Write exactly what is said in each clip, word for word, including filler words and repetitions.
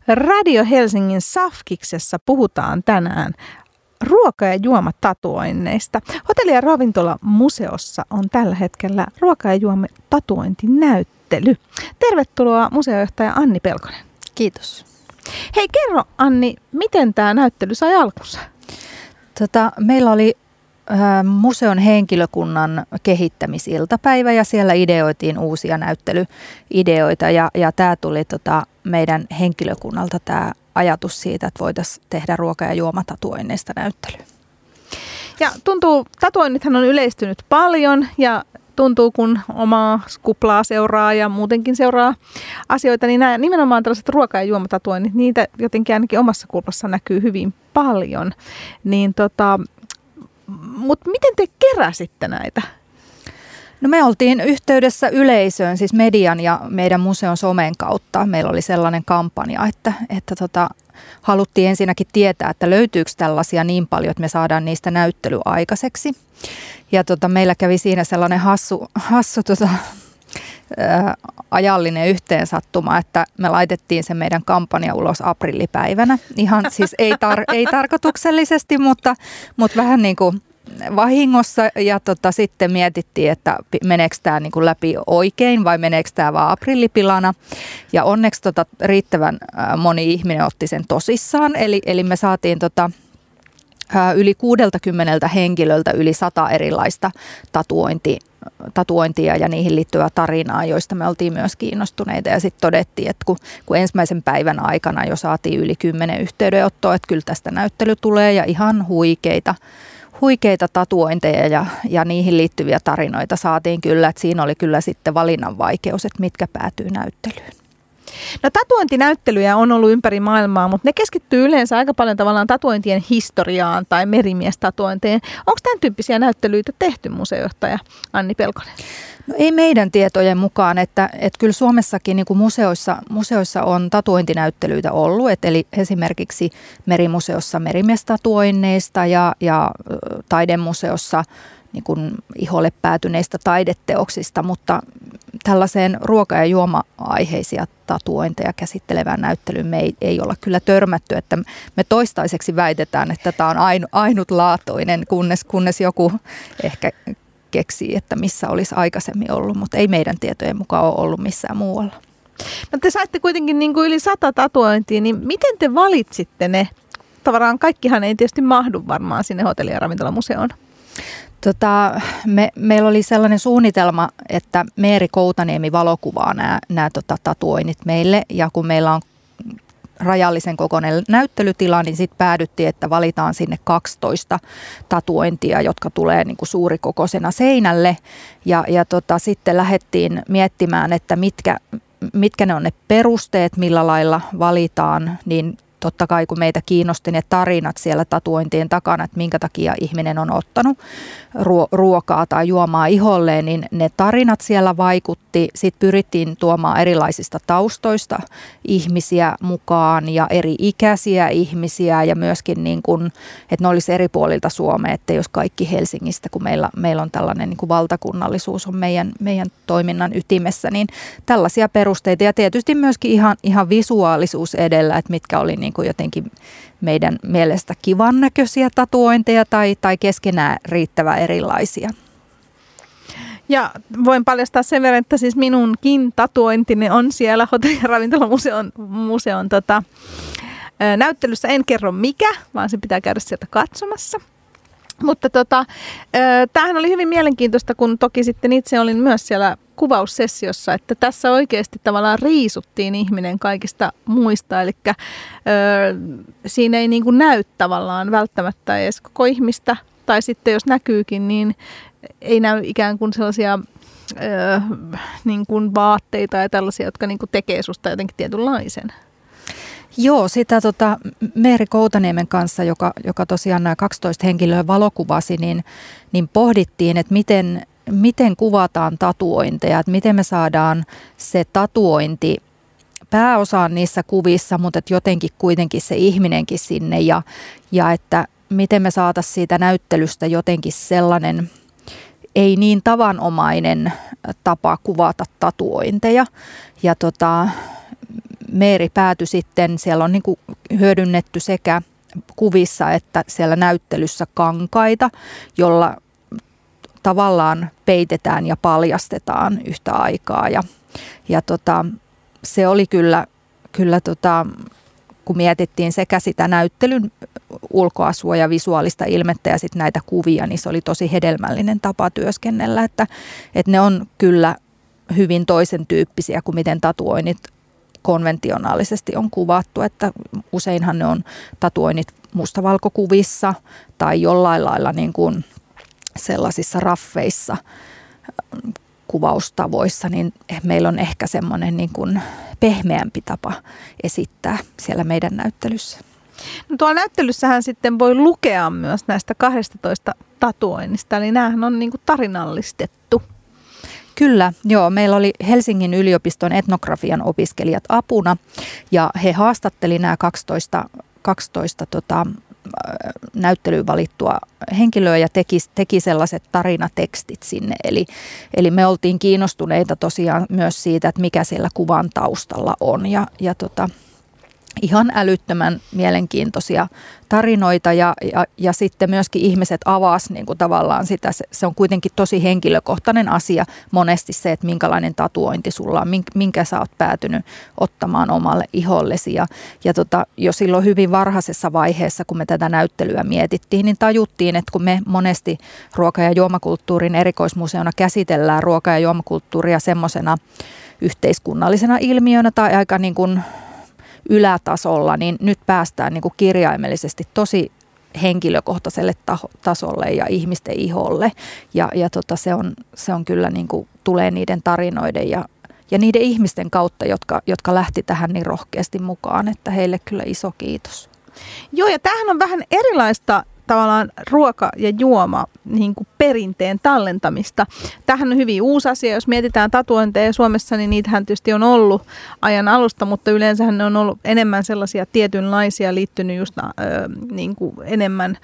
Radio Helsingin Safkiksessa puhutaan tänään ruoka- ja juomatatuoinneista. Hotelli- ja ravintolamuseossa on tällä hetkellä ruoka- ja juomatatuointinäyttely. Tervetuloa museojohtaja Anni Pelkonen. Kiitos. Hei, kerro Anni, miten tämä näyttely sai alkunsa? Tota, meillä oli äh, museon henkilökunnan kehittämisiltapäivä ja siellä ideoitiin uusia näyttelyideoita ja, ja tämä tuli tota, meidän henkilökunnalta tämä ajatus siitä, että voitaisiin tehdä ruoka- ja juomatatuoinneista näyttely. Ja tuntuu, tatuoinnithan on yleistynyt paljon ja tuntuu, kun omaa kuplaa seuraa ja muutenkin seuraa asioita, niin nämä nimenomaan tällaiset ruoka- ja juomatatuoinnit, niitä jotenkin ainakin omassa kuplassa näkyy hyvin paljon. Niin tota, mutta miten te keräsitte näitä? No me oltiin yhteydessä yleisöön, siis median ja meidän museon somen kautta. Meillä oli sellainen kampanja, että, että tota, haluttiin ensinnäkin tietää, että löytyykö tällaisia niin paljon, että me saadaan niistä näyttely aikaiseksi. Ja tota, meillä kävi siinä sellainen hassu, hassu tota, ää, ajallinen yhteensattuma, että me laitettiin se meidän kampanja ulos aprillipäivänä. Ihan siis ei, tar- ei tarkoituksellisesti, mutta, mutta vähän niin kuin vahingossa ja tota, sitten mietittiin, että meneekö tämä niinku läpi oikein vai meneekö tämä vaan aprillipilana. Ja onneksi tota, riittävän ä, moni ihminen otti sen tosissaan, eli, eli me saatiin tota, ä, yli kuusikymmentä henkilöltä yli sata erilaista tatuointi, tatuointia ja niihin liittyvää tarinaa, joista me oltiin myös kiinnostuneita. Ja sitten todettiin, että kun, kun ensimmäisen päivän aikana jo saatiin yli kymmenen yhteydenottoa, että kyllä tästä näyttely tulee ja ihan huikeita. Huikeita tatuointeja ja, ja niihin liittyviä tarinoita saatiin kyllä, että siinä oli kyllä sitten valinnan vaikeus, että mitkä päätyy näyttelyyn. No tatuointinäyttelyjä on ollut ympäri maailmaa, mutta ne keskittyy yleensä aika paljon tavallaan tatuointien historiaan tai merimiestatuointeihin. Onko tämän tyyppisiä näyttelyitä tehty, museojohtaja Anni Pelkonen? No ei meidän tietojen mukaan, että, että kyllä Suomessakin niin kuin museoissa, museoissa on tatuointinäyttelyitä ollut, että eli esimerkiksi Merimuseossa merimiestatuoinneista ja, ja taidemuseossa niin kuin iholle päätyneistä taideteoksista, mutta tällaiseen ruoka- ja juoma-aiheisia tatuointeja käsittelevään näyttelyyn me ei, ei olla kyllä törmätty, että me toistaiseksi väitetään, että tämä on ainu, ainutlaatuinen, kunnes, kunnes joku ehkä keksii, että missä olisi aikaisemmin ollut, mutta ei meidän tietojen mukaan ole ollut missään muualla. No te saitte kuitenkin niin kuin yli sata tatuointia, niin miten te valitsitte ne? Tavallaan kaikkihan ei tietysti mahdu varmaan sinne hotelli- ja ravintolamuseoon. Tota, me, meillä oli sellainen suunnitelma, että Meeri Koutaniemi valokuvaa nämä, nämä tota, tatuoinnit meille ja kun meillä on rajallisen kokoinen näyttelytila, niin sitten päädyttiin, että valitaan sinne kaksitoista tatuointia, jotka tulee niin kuin suurikokoisena seinälle. Ja, ja tota, sitten lähdettiin miettimään, että mitkä, mitkä ne on ne perusteet, millä lailla valitaan, niin totta kai kun meitä kiinnosti ne tarinat siellä tatuointien takana, että minkä takia ihminen on ottanut ruokaa tai juomaa iholleen, niin ne tarinat siellä vaikutti. Sitten pyrittiin tuomaan erilaisista taustoista ihmisiä mukaan ja eri ikäisiä ihmisiä ja myöskin niin kuin, että ne olisi eri puolilta Suomea, että jos kaikki Helsingistä, kun meillä, meillä on tällainen niin kuin valtakunnallisuus on meidän, meidän toiminnan ytimessä, niin tällaisia perusteita ja tietysti myöskin ihan, ihan visuaalisuus edellä, että mitkä oli niin kuin jotenkin meidän mielestä kivan näköisiä tatuointeja tai, tai keskenään riittävän erilaisia. Ja voin paljastaa sen verran, että siis minunkin tatuointini on siellä hotelli- ja ravintolamuseon museon, tota, näyttelyssä. En kerro mikä, vaan se pitää käydä sieltä katsomassa. Mutta tota, tämähän oli hyvin mielenkiintoista, kun toki sitten itse olin myös siellä kuvaussessiossa, että tässä oikeasti tavallaan riisuttiin ihminen kaikista muista, eli ö, siinä ei niin kuin näy tavallaan välttämättä edes koko ihmistä, tai sitten jos näkyykin, niin ei näy ikään kuin sellaisia ö, niin kuin vaatteita ja tällaisia, jotka niin kuin tekee susta jotenkin tietynlaisen. Joo, sitä tota, Meeri Koutaniemen kanssa, joka, joka tosiaan nämä kaksitoista henkilöä valokuvasi, niin, niin pohdittiin, että miten, miten kuvataan tatuointeja, että miten me saadaan se tatuointi pääosaan niissä kuvissa, mutta että jotenkin kuitenkin se ihminenkin sinne ja, ja että miten me saataisiin siitä näyttelystä jotenkin sellainen ei niin tavanomainen tapa kuvata tatuointeja. Ja tota, Meeri päätyi sitten, siellä on niin kuin hyödynnetty sekä kuvissa että siellä näyttelyssä kankaita, jolla tavallaan peitetään ja paljastetaan yhtä aikaa. Ja, ja tota, se oli kyllä, kyllä tota, kun mietittiin sekä sitä näyttelyn ulkoasua ja visuaalista ilmettä ja sitten näitä kuvia, niin se oli tosi hedelmällinen tapa työskennellä, että, että ne on kyllä hyvin toisen tyyppisiä kuin miten tatuoinnit konventionaalisesti on kuvattu, että useinhan ne on tatuoinnit mustavalkokuvissa tai jollain lailla niin kuin sellaisissa raffeissa kuvaustavoissa, niin meillä on ehkä semmoinen niin kuin pehmeämpi tapa esittää siellä meidän näyttelyssä. No tuolla näyttelyssähän sitten voi lukea myös näistä kahdestatoista tatuoinnista, eli näähän on niin kuin tarinallistettu. Kyllä, joo. Meillä oli Helsingin yliopiston etnografian opiskelijat apuna ja he haastatteli nämä kaksitoista, kaksitoista tota, näyttelyyn valittua henkilöä ja teki, teki sellaiset tarinatekstit sinne. Eli, eli me oltiin kiinnostuneita tosiaan myös siitä, että mikä siellä kuvan taustalla on ja, ja tota, ihan älyttömän mielenkiintoisia tarinoita ja, ja, ja sitten myöskin ihmiset avasi niin kuin tavallaan sitä, se, se on kuitenkin tosi henkilökohtainen asia monesti se, että minkälainen tatuointi sulla on, minkä sä oot päätynyt ottamaan omalle ihollesi ja, ja tota, jo silloin hyvin varhaisessa vaiheessa, kun me tätä näyttelyä mietittiin, niin tajuttiin, että kun me monesti ruoka- ja juomakulttuurin erikoismuseona käsitellään ruoka- ja juomakulttuuria semmoisena yhteiskunnallisena ilmiönä tai aika niin kuin ylätasolla, niin nyt päästään niin kuin kirjaimellisesti tosi henkilökohtaiselle taho, tasolle ja ihmisten iholle. Ja, ja tota, se, on, se on kyllä niin kuin, tulee niiden tarinoiden ja, ja niiden ihmisten kautta, jotka, jotka lähti tähän niin rohkeasti mukaan, että heille kyllä iso kiitos. Joo, ja tämähän on vähän erilaista tavallaan ruoka ja juoma niin kuin perinteen tallentamista. Tämähän on hyvin uusi asia, jos mietitään tatuointeja Suomessa, niin niitähän tietysti on ollut ajan alusta, mutta yleensähän ne on ollut enemmän sellaisia tietynlaisia, liittynyt just äh, niin kuin enemmän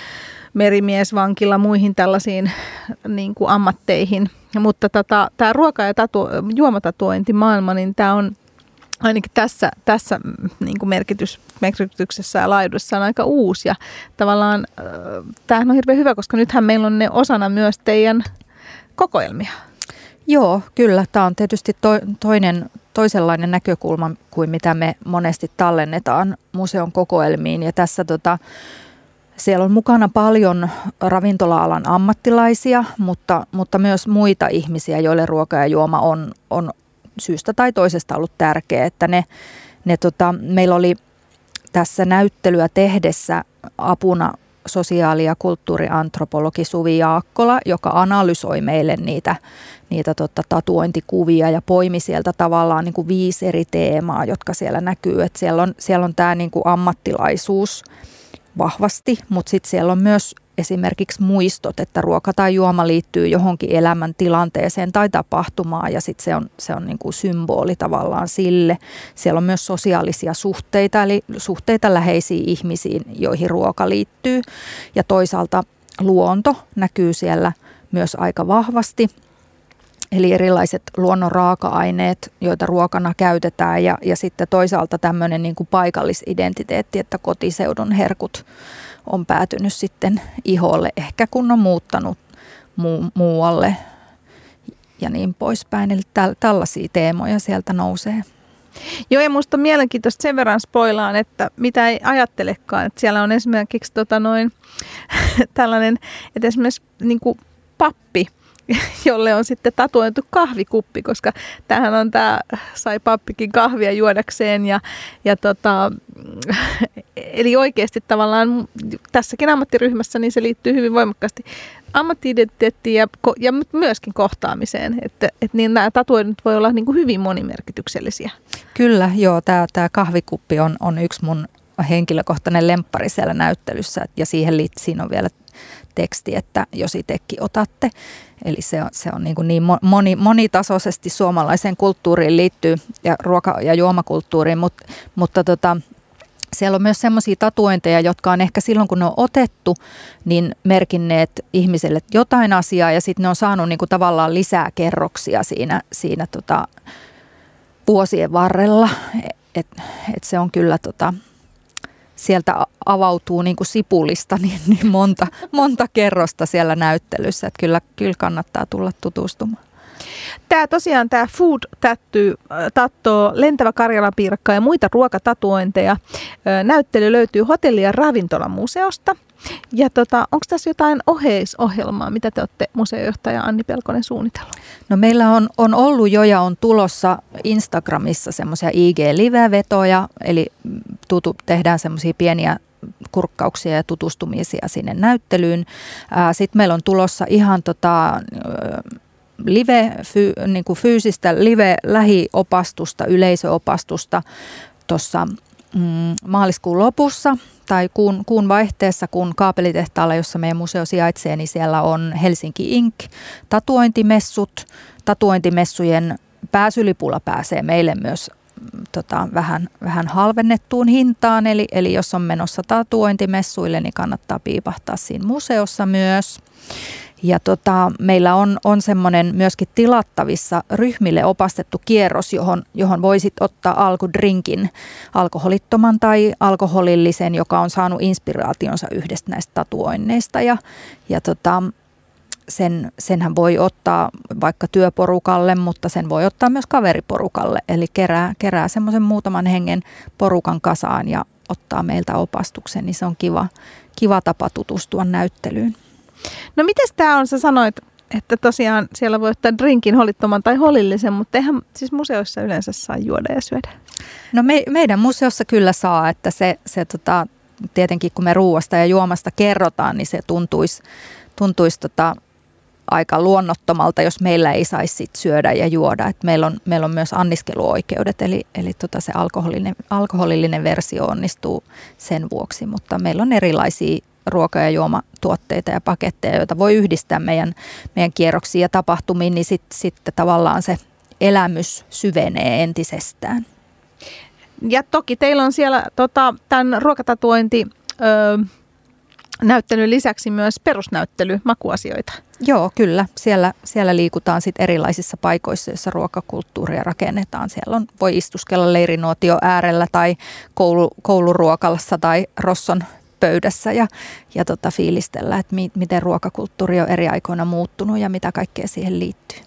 merimiesvankilla muihin tällaisiin niin kuin ammatteihin. Mutta tota, tämä ruoka- ja tatu, juomatatuointimaailma, niin tämä on ainakin tässä, tässä niin kuin merkitys, merkityksessä ja laajuudessa on aika uusi ja tavallaan äh, tämähän on hirveän hyvä, koska nythän meillä on ne osana myös teidän kokoelmia. Joo, kyllä. Tämä on tietysti to, toinen, toisenlainen näkökulma kuin mitä me monesti tallennetaan museon kokoelmiin ja tässä tota, siellä on mukana paljon ravintola-alan ammattilaisia, mutta, mutta myös muita ihmisiä, joille ruoka ja juoma on, on syystä tai toisesta ollut tärkeä, että ne, ne tota, meillä oli tässä näyttelyä tehdessä apuna sosiaali- ja kulttuuriantropologi Suvi Jaakkola, joka analysoi meille niitä, niitä tota, tatuointikuvia ja poimi sieltä tavallaan niin kuin viisi eri teemaa, jotka siellä näkyy. Et siellä on, siellä on tämä niin kuin ammattilaisuus vahvasti, mutta sitten siellä on myös esimerkiksi muistot, että ruoka tai juoma liittyy johonkin elämän tilanteeseen tai tapahtumaan ja sitten se on, se on niin kuin symboli tavallaan sille. Siellä on myös sosiaalisia suhteita, eli suhteita läheisiin ihmisiin, joihin ruoka liittyy. Ja toisaalta luonto näkyy siellä myös aika vahvasti. Eli erilaiset luonnon raaka-aineet, joita ruokana käytetään ja, ja sitten toisaalta tämmöinen niin kuin paikallisidentiteetti, että kotiseudun herkut on päätynyt sitten iholle, ehkä kun on muuttanut muu, muualle ja niin poispäin. Eli täl, tällaisia teemoja sieltä nousee. Joo, ja minusta on mielenkiintoista sen verran spoilaan, että mitä ei ajattelekaan. Että siellä on esimerkiksi tota noin, tällainen, että esimerkiksi niin kuin pappi, jolle on sitten tatuoitu kahvikuppi, koska tämähän on tämä, sai pappikin kahvia juodakseen ja, ja tota, eli oikeasti tavallaan tässäkin ammattiryhmässä niin se liittyy hyvin voimakkaasti ammatti-identiteettiin ja, ja myöskin kohtaamiseen, että, että niin nämä tatuoinnit voi olla niin kuin hyvin monimerkityksellisiä. Kyllä, joo, tämä, tämä kahvikuppi on, on yksi mun henkilökohtainen lemppari siellä näyttelyssä ja siihen liittyy, siinä on vielä teksti, että jos itsekin otatte. Eli se on, se on niin, kuin niin moni, monitasoisesti suomalaiseen kulttuuriin liittyy ja ruoka- ja juomakulttuuriin, Mut, mutta tota, siellä on myös semmoisia tatuointeja, jotka on ehkä silloin, kun ne on otettu, niin merkinneet ihmiselle jotain asiaa ja sitten ne on saanut niin kuin tavallaan lisää kerroksia siinä, siinä tota, vuosien varrella. et, et se on kyllä tota, sieltä avautuu niin kuin sipulista niin, niin monta, monta kerrosta siellä näyttelyssä, että kyllä, kyllä kannattaa tulla tutustumaan. Tämä tosiaan tämä Food Tattoo tattoo lentävä Karjalanpiirakka ja muita ruokatatuointeja. Näyttely löytyy hotelli- ja ravintolamuseosta. Ja tota, onko tässä jotain oheisohjelmaa, mitä te olette museojohtaja Anni Pelkonen suunnitellut? No meillä on, on ollut jo ja on tulossa Instagramissa semmoisia I G-live-vetoja, eli tutu, tehdään semmoisia pieniä kurkkauksia ja tutustumisia sinne näyttelyyn. Sitten meillä on tulossa ihan tota, live, fy, niin kuin fyysistä live-lähiopastusta, yleisöopastusta tuossa mm, maaliskuun lopussa tai kuun, kuun vaihteessa, kun Kaapelitehtaalla, jossa meidän museo sijaitsee, niin siellä on Helsinki Inc. tatuointimessut. Tatuointimessujen pääsylipulla pääsee meille myös tota, vähän, vähän halvennettuun hintaan, eli, eli jos on menossa tatuointimessuille, niin kannattaa piipahtaa siinä museossa myös. Ja tota, meillä on, on semmoinen myöskin tilattavissa ryhmille opastettu kierros, johon, johon voisit ottaa alkudrinkin, alkoholittoman tai alkoholillisen, joka on saanut inspiraationsa yhdestä näistä tatuoinneista. Ja, ja tota, sen, senhän voi ottaa vaikka työporukalle, mutta sen voi ottaa myös kaveriporukalle. Eli kerää, kerää semmoisen muutaman hengen porukan kasaan ja ottaa meiltä opastuksen, niin se on kiva, kiva tapa tutustua näyttelyyn. No mites tämä on, sä sanoit, että tosiaan siellä voi ottaa drinkin holittoman tai holillisen, mutta eihän siis museoissa yleensä saa juoda ja syödä? No me, meidän museossa kyllä saa, että se, se tota, tietenkin kun me ruuasta ja juomasta kerrotaan, niin se tuntuisi, tuntuisi tota, aika luonnottomalta, jos meillä ei saisi sit syödä ja juoda. Et meillä, on, meillä on myös anniskeluoikeudet, eli, eli tota se alkoholillinen, alkoholillinen versio onnistuu sen vuoksi, mutta meillä on erilaisia ruoka- ja juomatuotteita ja paketteja, joita voi yhdistää meidän, meidän kierroksiin ja tapahtumiin, niin sitten sit tavallaan se elämys syvenee entisestään. Ja toki teillä on siellä tota, tämän ruokatatuointi öö, näyttelyn lisäksi myös perusnäyttely, makuasioita. Joo, kyllä. Siellä, siellä liikutaan sit erilaisissa paikoissa, joissa ruokakulttuuria rakennetaan. Siellä on, voi istuskella leirinuotio äärellä tai koulu, kouluruokalassa tai Rosson pöydässä ja, ja tota fiilistellä, että mi, miten ruokakulttuuri on eri aikoina muuttunut ja mitä kaikkea siihen liittyy.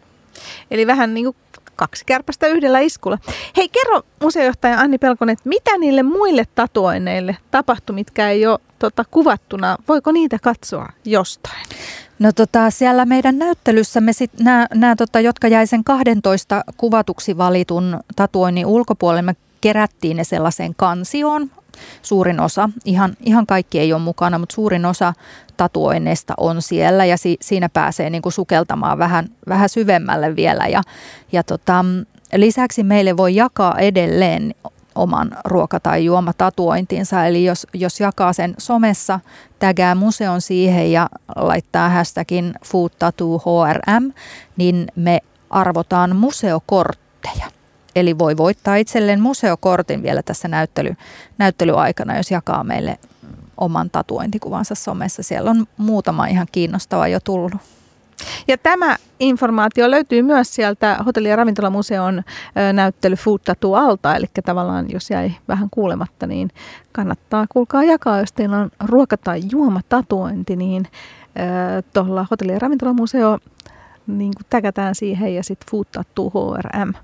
Eli vähän niin kuin kaksi kärpästä yhdellä iskulla. Hei, kerro museojohtaja Anni Pelkonen, että mitä niille muille tatuoinneille tapahtui, mitkä ei ole tota, kuvattuna? Voiko niitä katsoa jostain? No tota, siellä meidän näyttelyssämme sit nämä, nämä tota, jotka jäi sen kahdentoista kuvatuksi valitun tatuoinnin ulkopuolelle, me kerättiin ne sellaiseen kansioon. Suurin osa, ihan, ihan kaikki ei ole mukana, mutta suurin osa tatuoinneista on siellä ja si, siinä pääsee niin kuin sukeltamaan vähän, vähän syvemmälle vielä. Ja, ja tota, lisäksi meille voi jakaa edelleen oman ruoka- tai juomatatuointinsa, eli jos, jos jakaa sen somessa, tägää museon siihen ja laittaa hashtagin food tattoo H R M, niin me arvotaan museokortteja. Eli voi voittaa itselleen museokortin vielä tässä näyttely, näyttelyaikana, jos jakaa meille oman tatuointikuvansa somessa. Siellä on muutama ihan kiinnostava jo tullut. Ja tämä informaatio löytyy myös sieltä Hotelli- ja ravintolamuseon näyttely Food Tattoo alta. Eli tavallaan jos jäi vähän kuulematta, niin kannattaa kuulkaa jakaa. Jos teillä on ruoka- tai juomatatuointi, niin tuolla Hotelli- ja ravintolamuseo niin tägätään siihen ja sitten Food Tattoo H R M.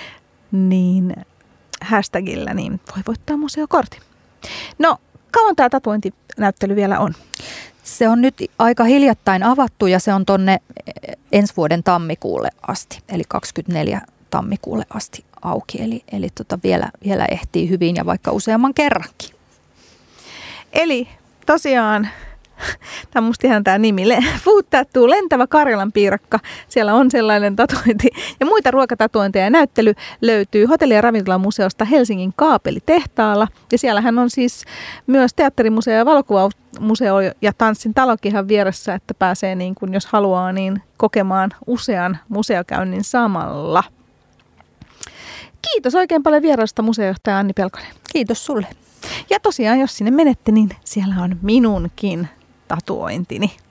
Niin hashtagillä, niin voi voittaa museokortin. No, kauan tämä tatuointinäyttely vielä on? Se on nyt aika hiljattain avattu ja se on tonne ensi vuoden tammikuulle asti, eli kaksikymmentäneljä tammikuulle asti auki. Eli, eli tota vielä, vielä ehtii hyvin ja vaikka useamman kerrankin. Eli tosiaan, tämä on musta ihan tämä nimi, Food Tattoo, lentävä Karjalanpiirakka. Siellä on sellainen tatuointi ja muita ruokatatuointeja ja näyttely löytyy Hotelli- ja ravintolamuseosta Helsingin Kaapelitehtaalla. Ja siellähän on siis myös teatterimuseo ja valokuvamuseo ja tanssin talokin ihan vieressä, että pääsee niin kuin jos haluaa niin kokemaan usean museokäynnin samalla. Kiitos oikein paljon vierailusta museojohtaja Anni Pelkonen. Kiitos sulle. Ja tosiaan, jos sinne menette, niin siellä on minunkin tatuointini.